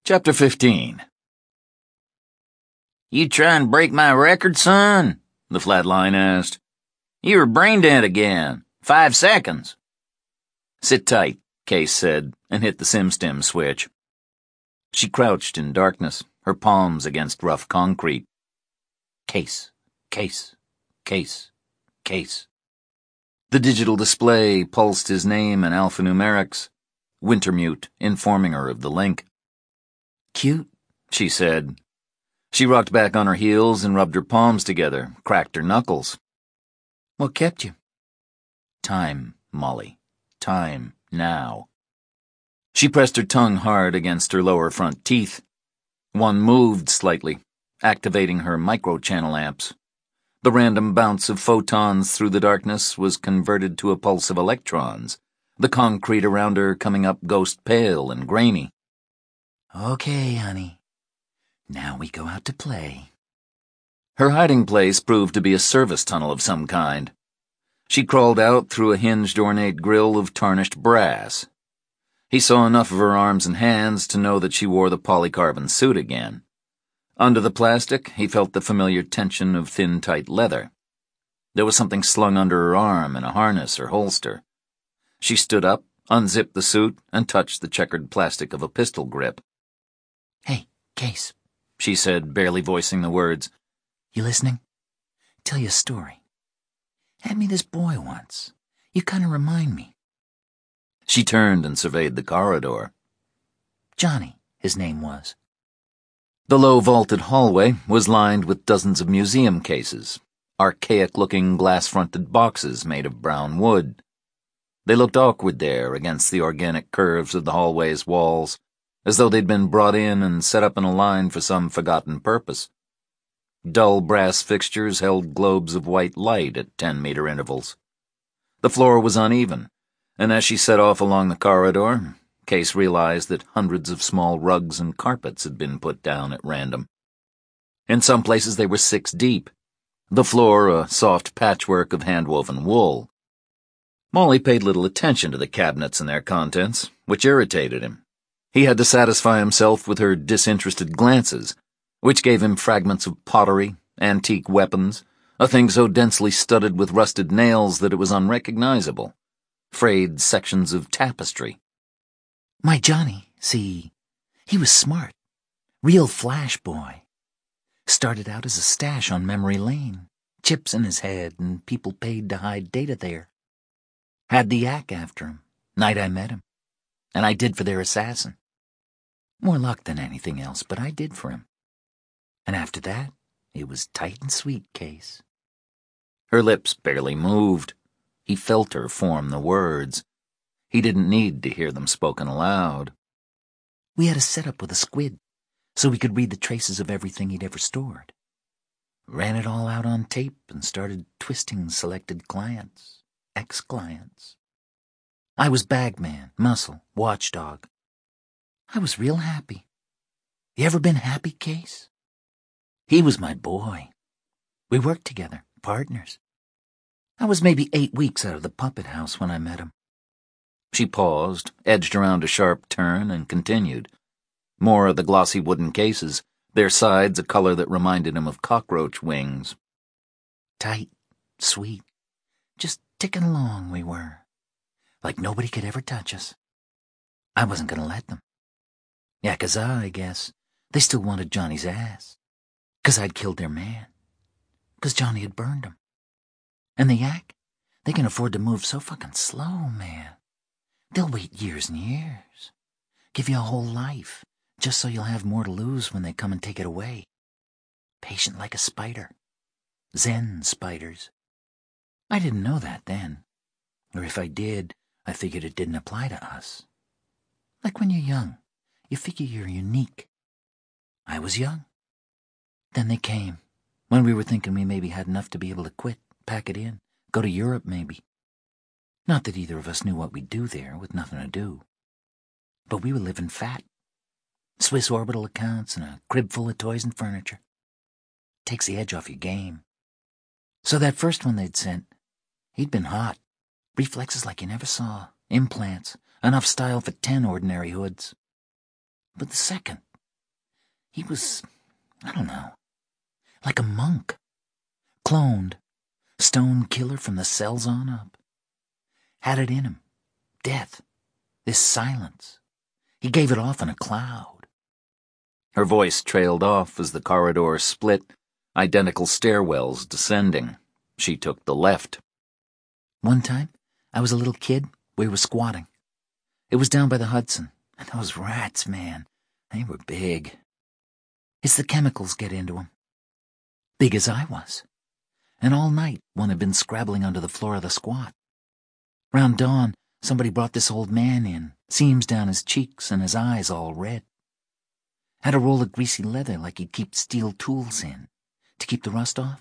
Chapter 15. You try and break my record, son? The flatline asked. You were brain dead again. 5 seconds. Sit tight, Case said, and hit the sim-stim switch. She crouched in darkness, her palms against rough concrete. Case, Case, Case, Case. The digital display pulsed his name in alphanumerics, Wintermute informing her of the link. Cute, she said. She rocked back on her heels and rubbed her palms together, cracked her knuckles. What kept you? Time, Molly. Time, now. She pressed her tongue hard against her lower front teeth. One moved slightly, activating her microchannel amps. The random bounce of photons through the darkness was converted to a pulse of electrons, the concrete around her coming up ghost pale and grainy. Okay, honey. Now we go out to play. Her hiding place proved to be a service tunnel of some kind. She crawled out through a hinged ornate grille of tarnished brass. He saw enough of her arms and hands to know that she wore the polycarbon suit again. Under the plastic, he felt the familiar tension of thin, tight leather. There was something slung under her arm in a harness or holster. She stood up, unzipped the suit, and touched the checkered plastic of a pistol grip. Hey, Case, she said, barely voicing the words. You listening? Tell you a story. Had me this boy once. You kind of remind me. She turned and surveyed the corridor. Johnny, his name was. The low vaulted hallway was lined with dozens of museum cases, archaic-looking glass-fronted boxes made of brown wood. They looked awkward there against the organic curves of the hallway's walls, as though they'd been brought in and set up in a line for some forgotten purpose. Dull brass fixtures held globes of white light at 10-meter intervals. The floor was uneven, and as she set off along the corridor, Case realized that hundreds of small rugs and carpets had been put down at random. In some places they were 6 deep, the floor a soft patchwork of hand-woven wool. Molly paid little attention to the cabinets and their contents, which irritated him. He had to satisfy himself with her disinterested glances, which gave him fragments of pottery, antique weapons, a thing so densely studded with rusted nails that it was unrecognizable, frayed sections of tapestry. My Johnny, see, he was smart, real flash boy. Started out as a stash on memory lane, chips in his head and people paid to hide data there. Had the yak after him, night I met him, and I did for their assassin. More luck than anything else, but I did for him. And after that, it was tight and sweet, Case. Her lips barely moved. He felt her form the words. He didn't need to hear them spoken aloud. We had a setup with a squid, so we could read the traces of everything he'd ever stored. Ran it all out on tape and started twisting selected clients, ex-clients. I was bagman, muscle, watchdog. I was real happy. You ever been happy, Case? He was my boy. We worked together, partners. I was maybe 8 weeks out of the puppet house when I met him. She paused, edged around a sharp turn, and continued. More of the glossy wooden cases, their sides a color that reminded him of cockroach wings. Tight, sweet, just ticking along we were. Like nobody could ever touch us. I wasn't going to let them. Yakuza, I guess. They still wanted Johnny's ass. 'Cause I'd killed their man. 'Cause Johnny had burned him. And the yak, they can afford to move so fucking slow, man. They'll wait years and years. Give you a whole life, just so you'll have more to lose when they come and take it away. Patient like a spider. Zen spiders. I didn't know that then. Or if I did, I figured it didn't apply to us. Like when you're young, you figure you're unique. I was young. Then they came, when we were thinking we maybe had enough to be able to quit, pack it in, go to Europe maybe. Not that either of us knew what we'd do there with nothing to do. But we were living fat. Swiss orbital accounts and a crib full of toys and furniture. Takes the edge off your game. So that first one they'd sent, he'd been hot. Reflexes like you never saw. Implants. Enough style for 10 ordinary hoods. But the second, He was, I don't know, like a monk. Cloned. Stone killer from the cells on up. Had it in him. Death. This silence. He gave it off in a cloud. Her voice trailed off as the corridor split, identical stairwells descending. She took the left. One time, I was a little kid. We were squatting. It was down by the Hudson. And those rats, man, they were big. It's the chemicals get into them. Big as I was. And all night, one had been scrabbling under the floor of the squat. Round dawn, somebody brought this old man in, seams down his cheeks and his eyes all red. Had a roll of greasy leather like he'd keep steel tools in, to keep the rust off.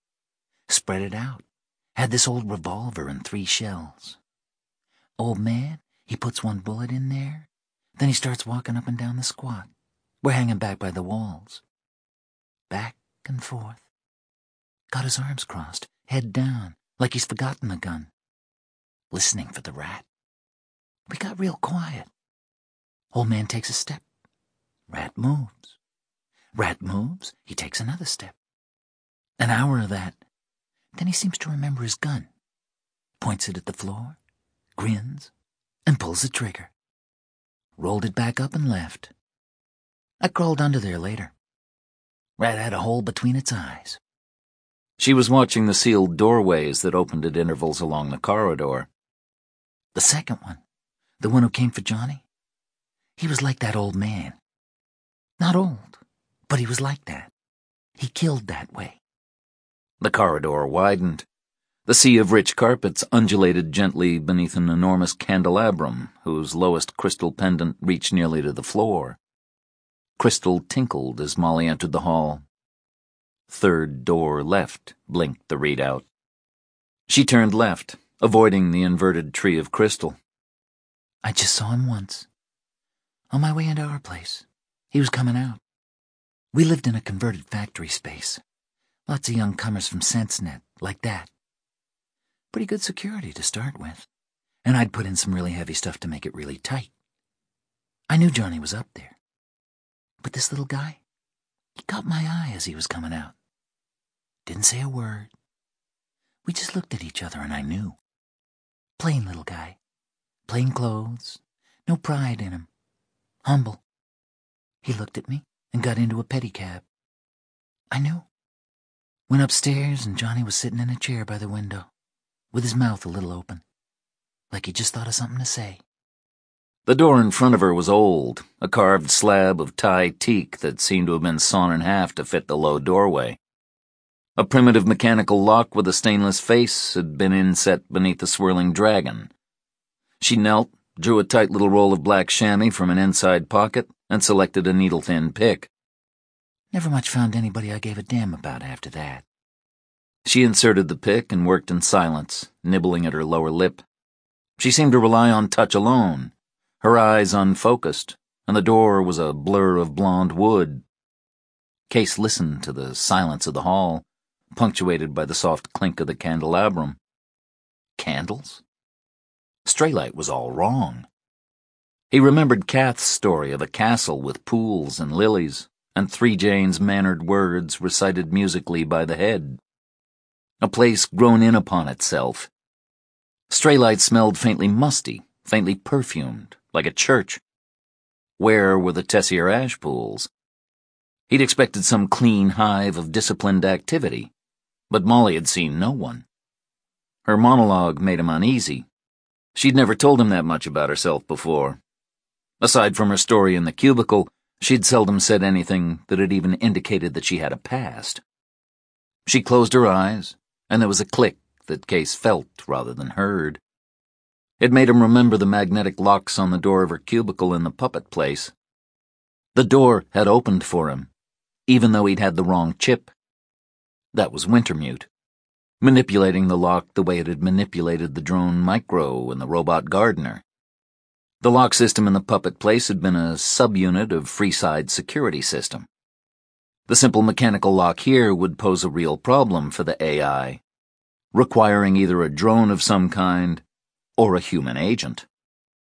Spread it out. Had this old revolver and 3 shells. Old man, he puts 1 bullet in there, then he starts walking up and down the squat. We're hanging back by the walls. Back and forth. Got his arms crossed, head down, like he's forgotten the gun. Listening for the rat. We got real quiet. Old man takes a step. Rat moves. Rat moves, he takes another step. An hour of that. Then he seems to remember his gun. Points it at the floor, grins, and pulls the trigger. Rolled it back up and left. I crawled under there later. Rat had a hole between its eyes. She was watching the sealed doorways that opened at intervals along the corridor. The second one, the one who came for Johnny, he was like that old man. Not old, but he was like that. He killed that way. The corridor widened. The sea of rich carpets undulated gently beneath an enormous candelabrum whose lowest crystal pendant reached nearly to the floor. Crystal tinkled as Molly entered the hall. 3rd door left, blinked the readout. She turned left, avoiding the inverted tree of crystal. I just saw him once. On my way into our place. He was coming out. We lived in a converted factory space. Lots of young comers from SenseNet, like that. Pretty good security to start with. And I'd put in some really heavy stuff to make it really tight. I knew Johnny was up there. But this little guy, he caught my eye as he was coming out. Didn't say a word. We just looked at each other and I knew. Plain little guy. Plain clothes. No pride in him. Humble. He looked at me and got into a pedicab. I knew. Went upstairs and Johnny was sitting in a chair by the window, with his mouth a little open, like he just thought of something to say. The door in front of her was old, a carved slab of Thai teak that seemed to have been sawn in half to fit the low doorway. A primitive mechanical lock with a stainless face had been inset beneath the swirling dragon. She knelt, drew a tight little roll of black chamois from an inside pocket, and selected a needle-thin pick. Never much found anybody I gave a damn about after that. She inserted the pick and worked in silence, nibbling at her lower lip. She seemed to rely on touch alone, her eyes unfocused, and the door was a blur of blonde wood. Case listened to the silence of the hall, punctuated by the soft clink of the candelabrum. Candles? Straylight was all wrong. He remembered Kath's story of a castle with pools and lilies, and 3 Jane's mannered words recited musically by the head. A place grown in upon itself. Straylight smelled faintly musty, faintly perfumed, like a church. Where were the Tessier ash pools? He'd expected some clean hive of disciplined activity, but Molly had seen no one. Her monologue made him uneasy. She'd never told him that much about herself before. Aside from her story in the cubicle, she'd seldom said anything that had even indicated that she had a past. She closed her eyes, and there was a click that Case felt rather than heard. It made him remember the magnetic locks on the door of her cubicle in the puppet place. The door had opened for him, even though he'd had the wrong chip. That was Wintermute, manipulating the lock the way it had manipulated the drone Micro and the robot gardener. The lock system in the puppet place had been a subunit of Freeside security system. The simple mechanical lock here would pose a real problem for the AI, requiring either a drone of some kind or a human agent.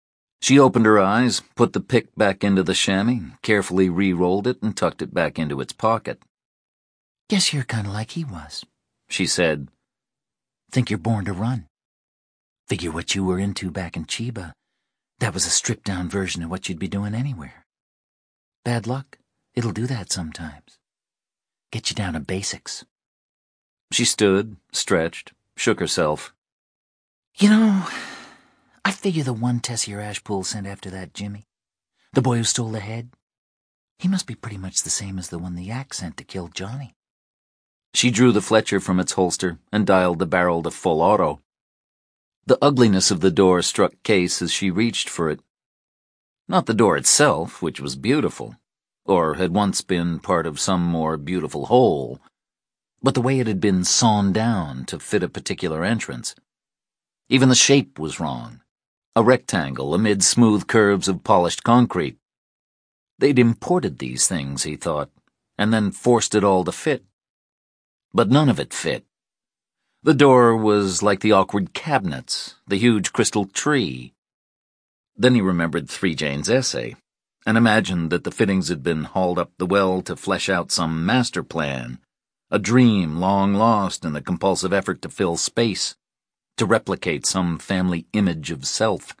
She opened her eyes, put the pick back into the chamois, carefully re-rolled it, and tucked it back into its pocket. Guess you're kinda like he was, she said. Think you're born to run. Figure what you were into back in Chiba. That was a stripped-down version of what you'd be doing anywhere. Bad luck. It'll do that sometimes. Get you down to basics. She stood, stretched, shook herself. You know, I figure the one Tessier Ashpool sent after that Jimmy, the boy who stole the head, he must be pretty much the same as the one the Yak sent to kill Johnny. She drew the Fletcher from its holster and dialed the barrel to full auto. The ugliness of the door struck Case as she reached for it. Not the door itself, which was beautiful, or had once been part of some more beautiful whole, but the way it had been sawn down to fit a particular entrance. Even the shape was wrong. A rectangle amid smooth curves of polished concrete. They'd imported these things, he thought, and then forced it all to fit. But none of it fit. The door was like the awkward cabinets, the huge crystal tree. Then he remembered 3 Jane's essay, and imagined that the fittings had been hauled up the well to flesh out some master plan, a dream long lost in the compulsive effort to fill space, to replicate some family image of self.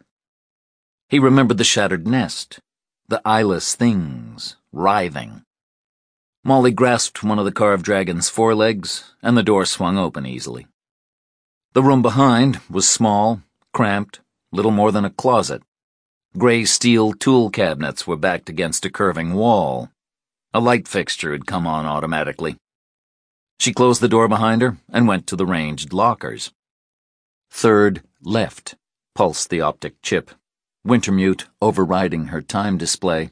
He remembered the shattered nest, the eyeless things, writhing. Molly grasped one of the carved dragon's forelegs, and the door swung open easily. The room behind was small, cramped, little more than a closet. Gray steel tool cabinets were backed against a curving wall. A light fixture had come on automatically. She closed the door behind her and went to the ranged lockers. 3rd left, pulsed the optic chip, Wintermute overriding her time display.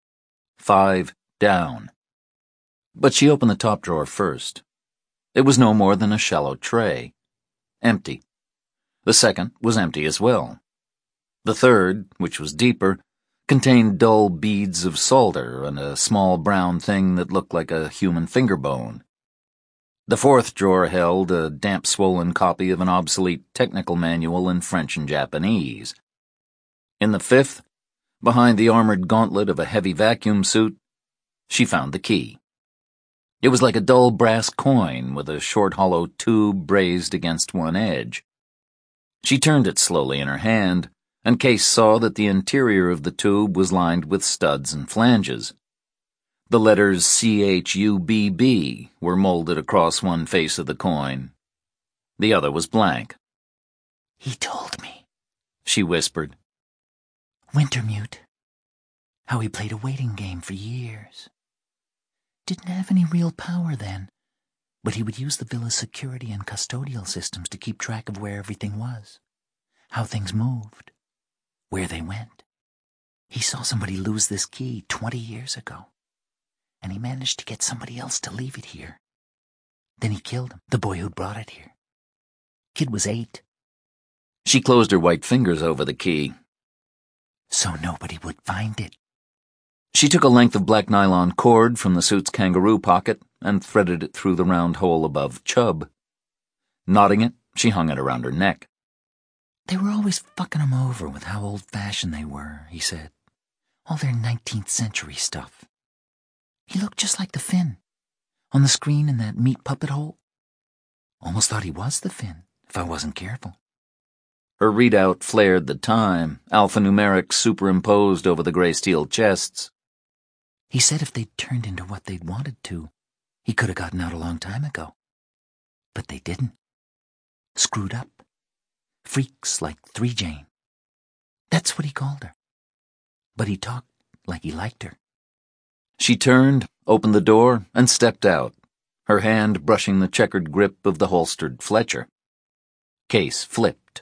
5 down. But she opened the top drawer first. It was no more than a shallow tray. Empty. The second was empty as well. The third, which was deeper, contained dull beads of solder and a small brown thing that looked like a human finger bone. The 4th drawer held a damp-swollen copy of an obsolete technical manual in French and Japanese. In the 5th, behind the armored gauntlet of a heavy vacuum suit, she found the key. It was like a dull brass coin with a short hollow tube brazed against one edge. She turned it slowly in her hand, and Case saw that the interior of the tube was lined with studs and flanges. The letters CHUBB were molded across one face of the coin. The other was blank. He told me, she whispered. Wintermute. How he played a waiting game for years. Didn't have any real power then, but he would use the villa's security and custodial systems to keep track of where everything was, how things moved, where they went. He saw somebody lose this key 20 years ago, and he managed to get somebody else to leave it here. Then he killed him, the boy who'd brought it here. Kid was 8. She closed her white fingers over the key. So nobody would find it. She took a length of black nylon cord from the suit's kangaroo pocket and threaded it through the round hole above Chubb. Knotting it, she hung it around her neck. They were always fucking him over with how old-fashioned they were, he said. All their 19th century stuff. He looked just like the Finn, on the screen in that meat puppet hole. Almost thought he was the Finn, if I wasn't careful. Her readout flared the time, alphanumeric superimposed over the gray steel chests. He said if they'd turned into what they'd wanted to, he could have gotten out a long time ago. But they didn't. Screwed up. Freaks like 3 Jane. That's what he called her. But he talked like he liked her. She turned, opened the door, and stepped out, her hand brushing the checkered grip of the holstered Fletcher. Case flipped.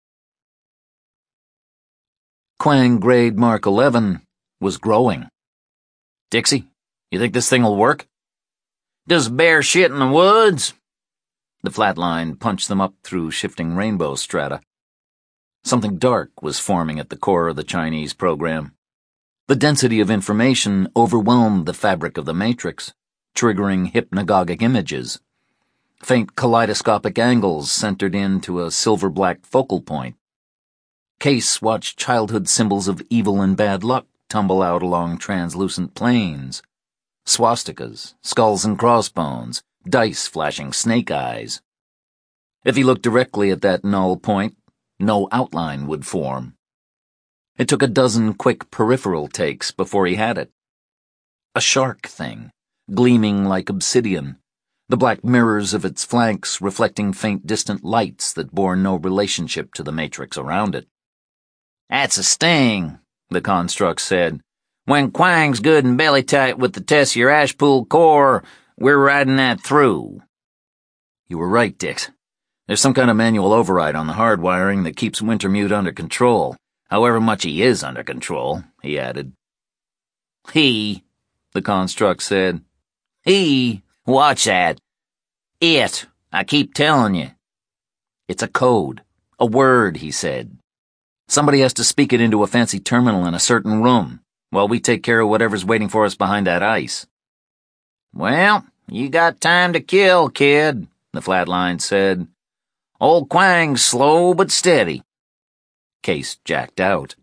Quang grade Mark 11 was growing. Dixie, you think this thing'll work? Does bear shit in the woods? The flatline punched them up through shifting rainbow strata. Something dark was forming at the core of the Chinese program. The density of information overwhelmed the fabric of the matrix, triggering hypnagogic images. Faint kaleidoscopic angles centered into a silver-black focal point. Case watched childhood symbols of evil and bad luck tumble out along translucent planes. Swastikas, skulls and crossbones, dice flashing snake eyes. If he looked directly at that null point, no outline would form. It took a dozen quick peripheral takes before he had it. A shark thing, gleaming like obsidian, the black mirrors of its flanks reflecting faint distant lights that bore no relationship to the matrix around it. "That's a sting," the construct said. "When Quang's good and belly-tight with the Tessier Ashpool core, we're riding that through." "You were right, Dix. There's some kind of manual override on the hardwiring that keeps Wintermute under control, however much he is under control," he added. "He," the construct said. "He, watch that. It, I keep telling you." "It's a code, a word," he said. "Somebody has to speak it into a fancy terminal in a certain room, while we take care of whatever's waiting for us behind that ice." "Well, you got time to kill, kid," the flatline said. "Old Quang's slow but steady." Case jacked out.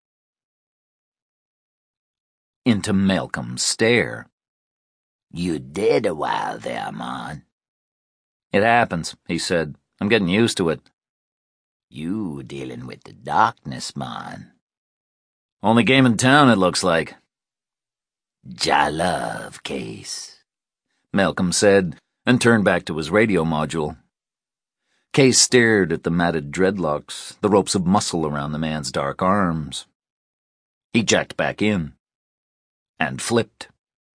Into Malcolm's stare. "You did a while there, man." "It happens," he said. "I'm getting used to it." "You dealing with the darkness, man." "Only game in town, it looks like." "Ja love, Case," Malcolm said, and turned back to his radio module. Case stared at the matted dreadlocks, the ropes of muscle around the man's dark arms. He jacked back in. And flipped.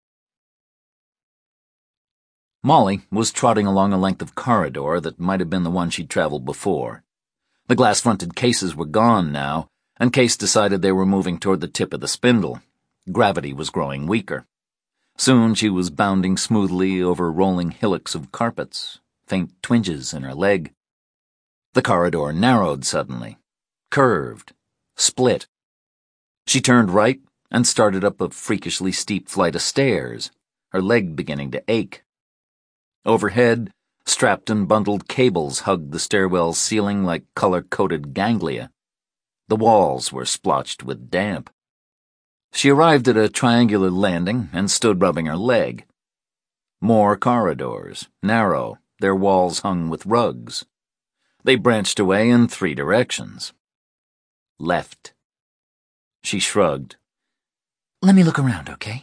Molly was trotting along a length of corridor that might have been the one she'd traveled before. The glass-fronted cases were gone now, and Case decided they were moving toward the tip of the spindle. Gravity was growing weaker. Soon she was bounding smoothly over rolling hillocks of carpets, faint twinges in her leg. The corridor narrowed suddenly, curved, split. She turned right and started up a freakishly steep flight of stairs, her leg beginning to ache. Overhead, strapped and bundled cables hugged the stairwell's ceiling like color-coded ganglia. The walls were splotched with damp. She arrived at a triangular landing and stood rubbing her leg. More corridors, narrow, their walls hung with rugs. They branched away in 3 directions. Left. She shrugged. "Let me look around, okay?"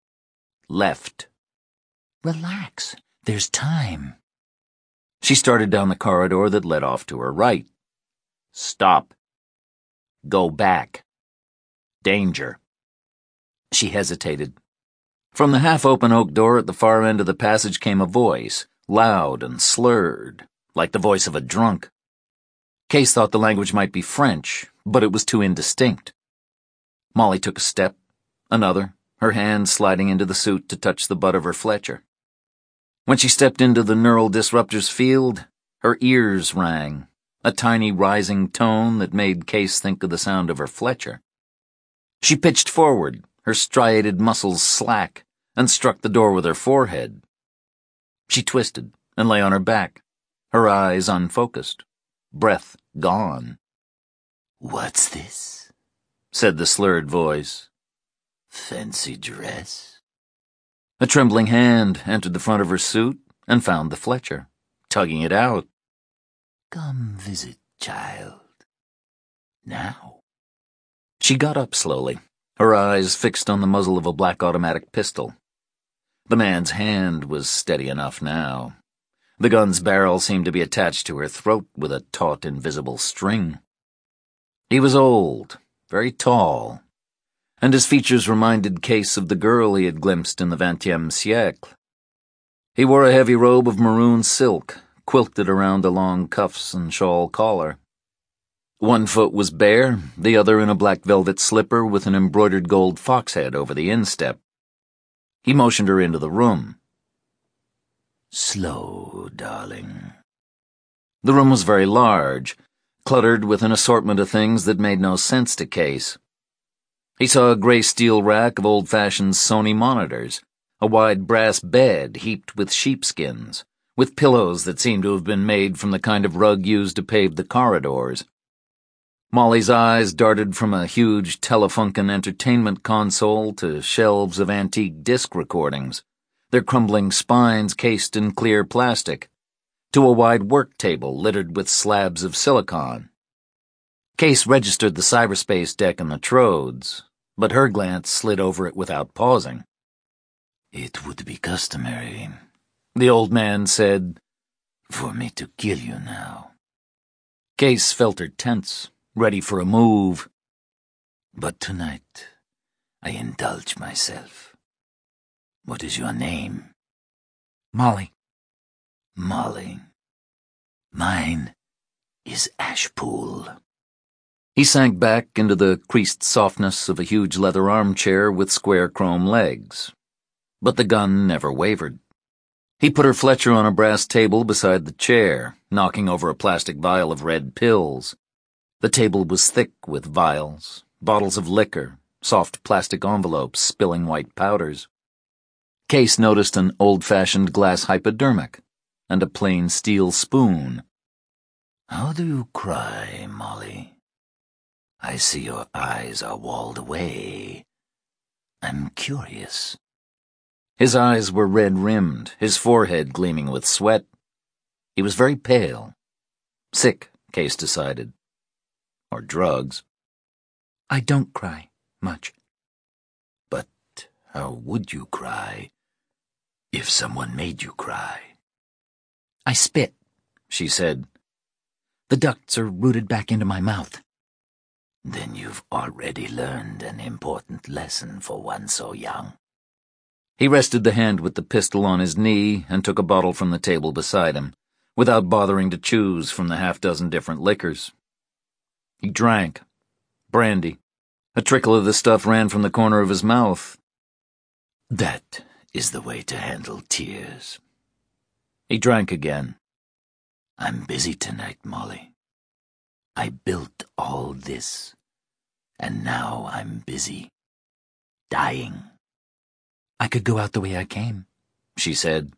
Left. "Relax. There's time." She started down the corridor that led off to her right. Stop. Go back. Danger. She hesitated. From the half-open oak door at the far end of the passage came a voice, loud and slurred, like the voice of a drunk. Case thought the language might be French, but it was too indistinct. Molly took a step, another, her hand sliding into the suit to touch the butt of her Fletcher. When she stepped into the neural disruptor's field, her ears rang, a tiny rising tone that made Case think of the sound of her Fletcher. She pitched forward, her striated muscles slack, and struck the door with her forehead. She twisted and lay on her back, her eyes unfocused, breath gone. "What's this?" said the slurred voice. "Fancy dress?" A trembling hand entered the front of her suit and found the Fletcher, tugging it out. "Come visit, child. Now." She got up slowly, her eyes fixed on the muzzle of a black automatic pistol. The man's hand was steady enough now. The gun's barrel seemed to be attached to her throat with a taut, invisible string. He was old, very tall, and his features reminded Case of the girl he had glimpsed in the 20e siècle. He wore a heavy robe of maroon silk, quilted around the long cuffs and shawl collar. One foot was bare, the other in a black velvet slipper with an embroidered gold fox head over the instep. He motioned her into the room. "Slow, darling." The room was very large, cluttered with an assortment of things that made no sense to Case. He saw a gray steel rack of old-fashioned Sony monitors, a wide brass bed heaped with sheepskins, with pillows that seemed to have been made from the kind of rug used to pave the corridors. Molly's eyes darted from a huge Telefunken entertainment console to shelves of antique disc recordings, their crumbling spines cased in clear plastic, to a wide work table littered with slabs of silicon. Case registered the cyberspace deck and the trodes, but her glance slid over it without pausing. "It would be customary," the old man said, "for me to kill you now." Case felt her tense, ready for a move. "But tonight, I indulge myself. What is your name?" "Molly." "Molly. Mine is Ashpool." He sank back into the creased softness of a huge leather armchair with square chrome legs. But the gun never wavered. He put her Fletcher on a brass table beside the chair, knocking over a plastic vial of red pills. The table was thick with vials, bottles of liquor, soft plastic envelopes spilling white powders. Case noticed an old-fashioned glass hypodermic and a plain steel spoon. "How do you cry, Molly? I see your eyes are walled away. I'm curious." His eyes were red-rimmed, his forehead gleaming with sweat. He was very pale. Sick, Case decided. Or drugs. "I don't cry much." "But how would you cry if someone made you cry?" "I spit," she said. "The ducts are rooted back into my mouth." "Then you've already learned an important lesson for one so young." He rested the hand with the pistol on his knee and took a bottle from the table beside him, without bothering to choose from the half-dozen different liquors. He drank. Brandy. A trickle of the stuff ran from the corner of his mouth. "That is the way to handle tears." He drank again. "I'm busy tonight, Molly. I built all this, and now I'm busy. Dying." "I could go out the way I came," she said.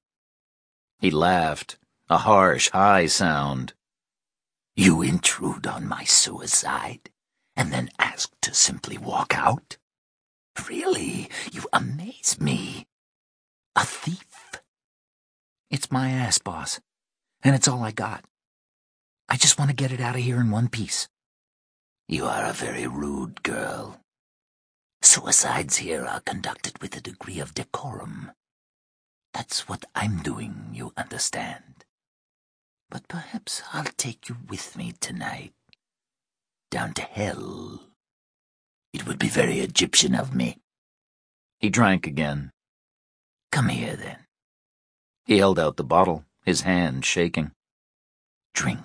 He laughed, a harsh, high sound. "You intrude on my suicide, and then ask to simply walk out? Really, you amaze me. A thief." "It's my ass, boss, and it's all I got. I just want to get it out of here in one piece." "You are a very rude girl. Suicides here are conducted with a degree of decorum. That's what I'm doing, you understand. But perhaps I'll take you with me tonight. Down to hell. It would be very Egyptian of me." He drank again. "Come here, then." He held out the bottle, his hand shaking. "Drink."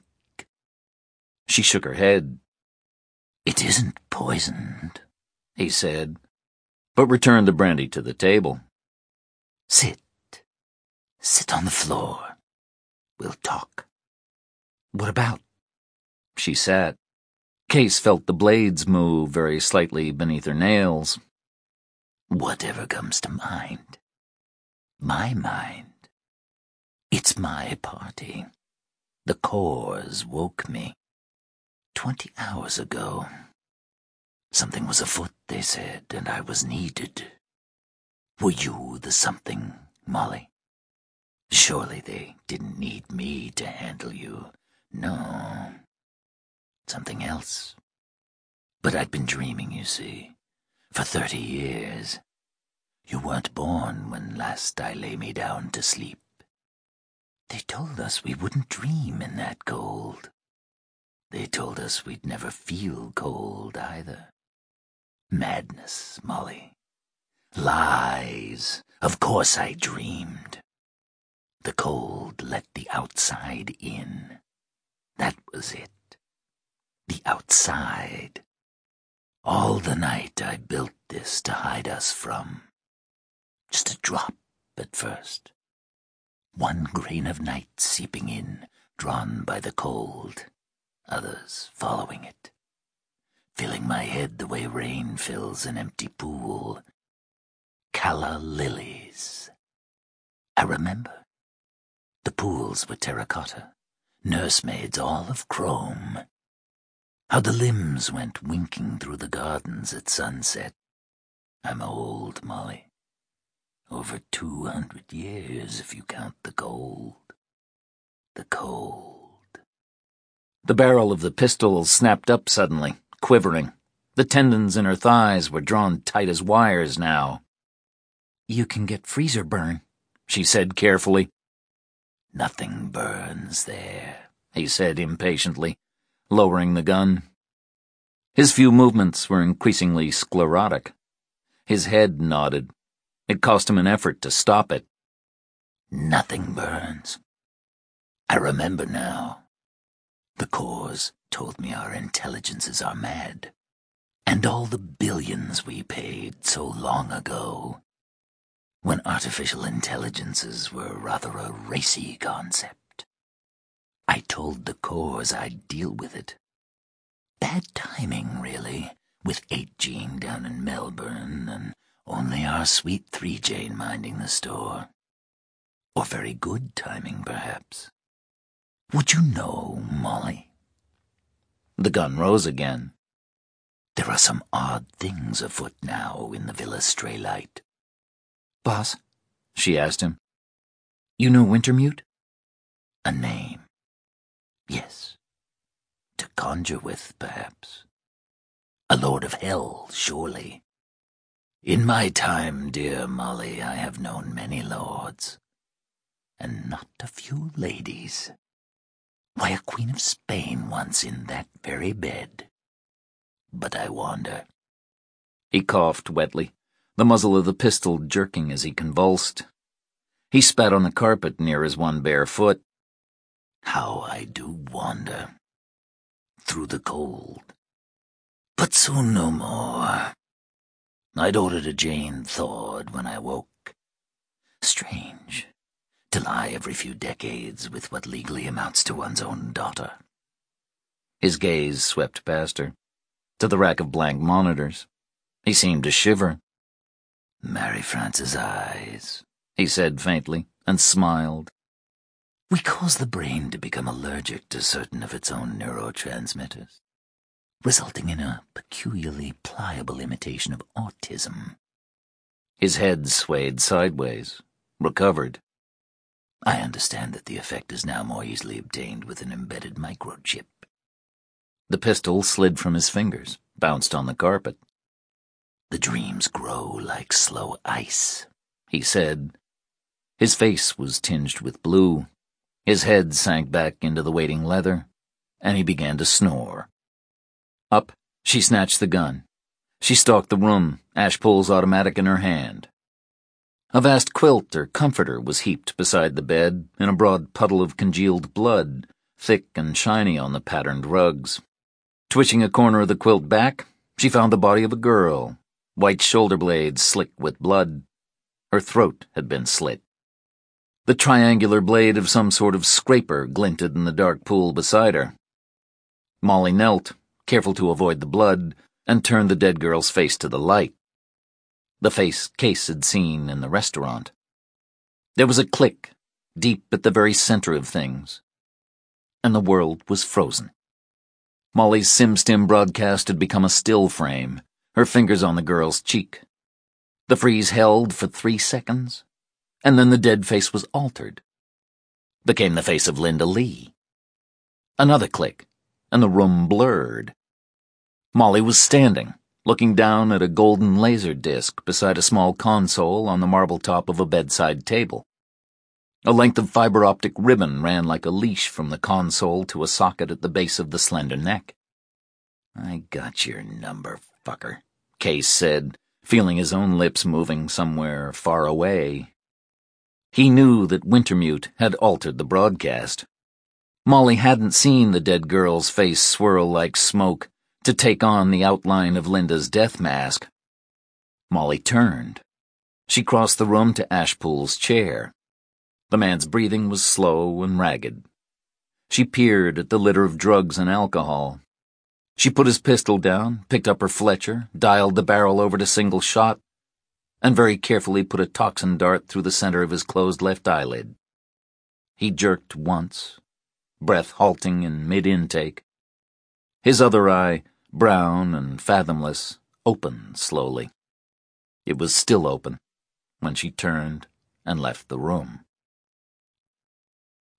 She shook her head. "It isn't poisoned," he said, but returned the brandy to the table. "Sit. Sit on the floor. We'll talk." "What about?" She sat. Case felt the blades move very slightly beneath her nails. "Whatever comes to mind. My mind. It's my party. The Corps woke me 20 hours ago. Something was afoot, they said, and I was needed. Were you the something, Molly? Surely they didn't need me to handle you. No. Something else. But I'd been dreaming, you see, for 30 years. You weren't born when last I lay me down to sleep. They told us we wouldn't dream in that cold. They told us we'd never feel cold either. Madness, Molly. Lies. Of course I dreamed. The cold let the outside in. That was it. The outside. All the night I built this to hide us from. Just a drop at first. One grain of night seeping in, drawn by the cold. Others following it. Filling my head the way rain fills an empty pool. Calla lilies. I remember. The pools were terracotta, nursemaids all of chrome. how the limbs went winking through the gardens at sunset. I'm old, Molly. Over 200 years if you count the cold. The cold. The barrel of the pistol snapped up suddenly, quivering. The tendons in her thighs were drawn tight as wires now. You can get freezer burn, she said carefully. Nothing burns there, he said impatiently, lowering the gun. His few movements were increasingly sclerotic. His head nodded. It cost him an effort to stop it. Nothing burns. I remember now. The Corps told me our intelligences are mad. And all the billions we paid so long ago, when artificial intelligences were rather a racy concept. I told the Corps I'd deal with it. Bad timing, really, with 8-Gene down in Melbourne and only our sweet 3-Jane minding the store. Or very good timing, perhaps. Would you know, Molly? The gun rose again. There are some odd things afoot now in the Villa Straylight. Boss, she asked him, you know Wintermute? A name. Yes. To conjure with, perhaps. A lord of hell, surely. In my time, dear Molly, I have known many lords, and not a few ladies. Why, a queen of Spain once in that very bed. But I wander. He coughed wetly, the muzzle of the pistol jerking as he convulsed. He spat on the carpet near his one bare foot. How I do wander. Through the cold. But soon no more. I'd ordered a Jane Thord when I woke. Strange, to lie every few decades with what legally amounts to one's own daughter. His gaze swept past her, to the rack of blank monitors. He seemed to shiver. Mary Frances' eyes, he said faintly, and smiled. We cause the brain to become allergic to certain of its own neurotransmitters, resulting in a peculiarly pliable imitation of autism. His head swayed sideways, recovered. I understand that the effect is now more easily obtained with an embedded microchip. The pistol slid from his fingers, bounced on the carpet. The dreams grow like slow ice, he said. His face was tinged with blue. His head sank back into the waiting leather, and he began to snore. Up, she snatched the gun. She stalked the room, Ashpole's automatic in her hand. A vast quilt or comforter was heaped beside the bed in a broad puddle of congealed blood, thick and shiny on the patterned rugs. Twitching a corner of the quilt back, she found the body of a girl, white shoulder blades slick with blood. Her throat had been slit. The triangular blade of some sort of scraper glinted in the dark pool beside her. Molly knelt, careful to avoid the blood, and turned the dead girl's face to the light. The face Case had seen in the restaurant. There was a click, deep at the very center of things, and the world was frozen. Molly's SimStim broadcast had become a still frame, her fingers on the girl's cheek. The freeze held for 3 seconds, and then the dead face was altered. Became the face of Linda Lee. Another click, and the room blurred. Molly was standing, looking down at a golden laser disc beside a small console on the marble top of a bedside table. A length of fiber-optic ribbon ran like a leash from the console to a socket at the base of the slender neck. "I got your number, fucker," Case said, feeling his own lips moving somewhere far away. He knew that Wintermute had altered the broadcast. Molly hadn't seen the dead girl's face swirl like smoke to take on the outline of Linda's death mask. Molly turned. She crossed the room to Ashpole's chair. The man's breathing was slow and ragged. She peered at the litter of drugs and alcohol. She put his pistol down, picked up her Fletcher, dialed the barrel over to single shot, and very carefully put a toxin dart through the center of his closed left eyelid. He jerked once, breath halting in mid-intake. His other eye, brown and fathomless, opened slowly. It was still open when she turned and left the room.